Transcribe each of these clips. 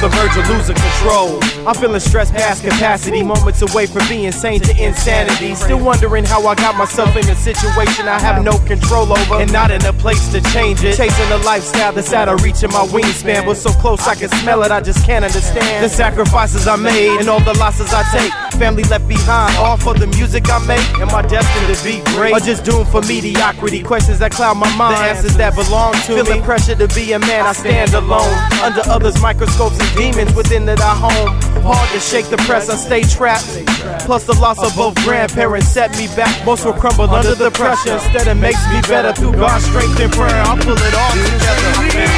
the verge of losing control. I'm feeling stressed past capacity, moments away from being sane to insanity. Still wondering how I got myself in a situation I have no control over, and not in a place to change it. Chasing a lifestyle that's out of reach of my wingspan, but so close I can smell it, I just can't understand the sacrifices I made and all the losses I take. Family left behind, all for the music I make. Am I destined to be great, or just doomed for mediocrity? Questions that cloud my mind, the answers that belong to me. Feeling pressure to be a man, I stand alone under others' microscopes and demons within that I home. Hard to shake the press, I stay trapped. Plus the loss of both grandparents set me back. Most will crumble under the pressure. Instead it makes me better through God's strength and prayer. I'll pull it all together.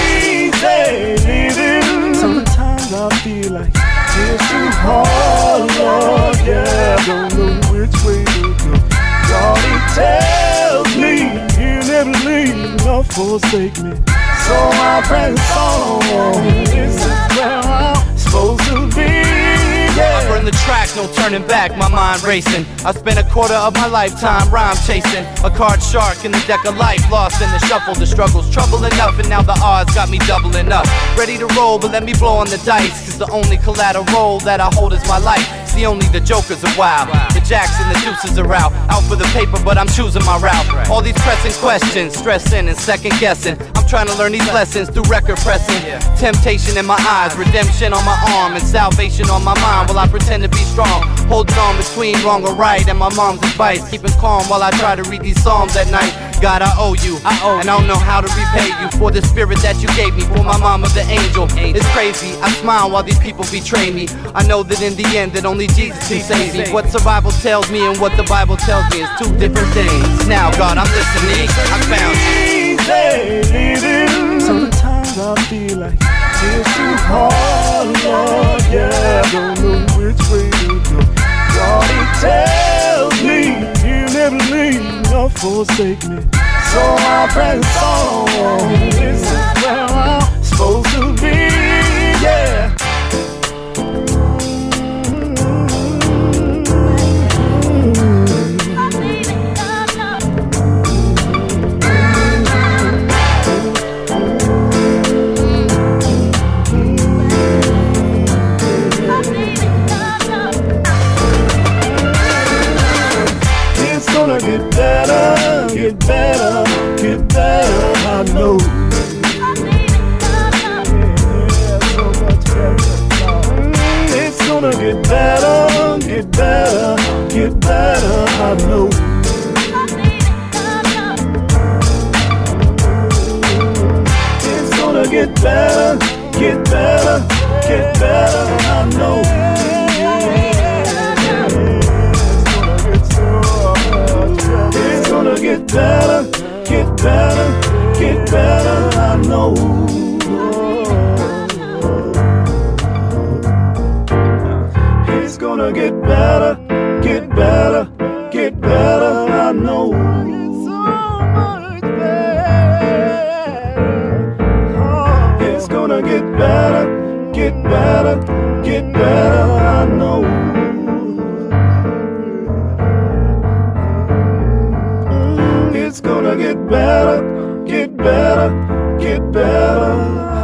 Sometimes I feel like it's too hard, Lord, yeah. I don't know which way to go. God, He tells me He'll never leave nor forsake me. So I press on. This is where I'm supposed to be. I burn the track, no turning back, my mind racing. I spent a quarter of my lifetime rhyme chasing. A card shark in the deck of life, lost in the shuffle. The struggle's trouble enough, and now the odds got me doubling up. Ready to roll, but let me blow on the dice, cause the only collateral that I hold is my life. See, only the jokers are wild, the jacks and the deuces are out for the paper, but I'm choosing my route. All these pressing questions, stressing and second guessing. I'm trying to learn these lessons through record pressing. Temptation in my eyes, redemption on my arm, and salvation on my mind. While I pretend to be strong, holding on between wrong or right and my mom's advice, keeping calm while I try to read these psalms at night. God, I owe you, and I don't know how to repay you for the spirit that you gave me, for my mama the angel. It's crazy, I smile while these people betray me. I know that in the end that only Jesus can save me. What survival tells me and what the Bible tells me is two different things. Now God, I'm listening, I found you. Sometimes I feel like it's too hard, Lord, yeah. I don't know which way to go. God, He tells me He'll never leave nor forsake me. So I press on. This is where I'm supposed to be, yeah. Get better, get better, get better, I know. It's gonna get better, get better, get better, I know. It's gonna get better, get better, get better, I know. Get better, get better, get better, I know. It's gonna get better, get better, get better, I know. So much better. It's gonna get better, get better, get better, I know. It's gonna get better, get better, get better.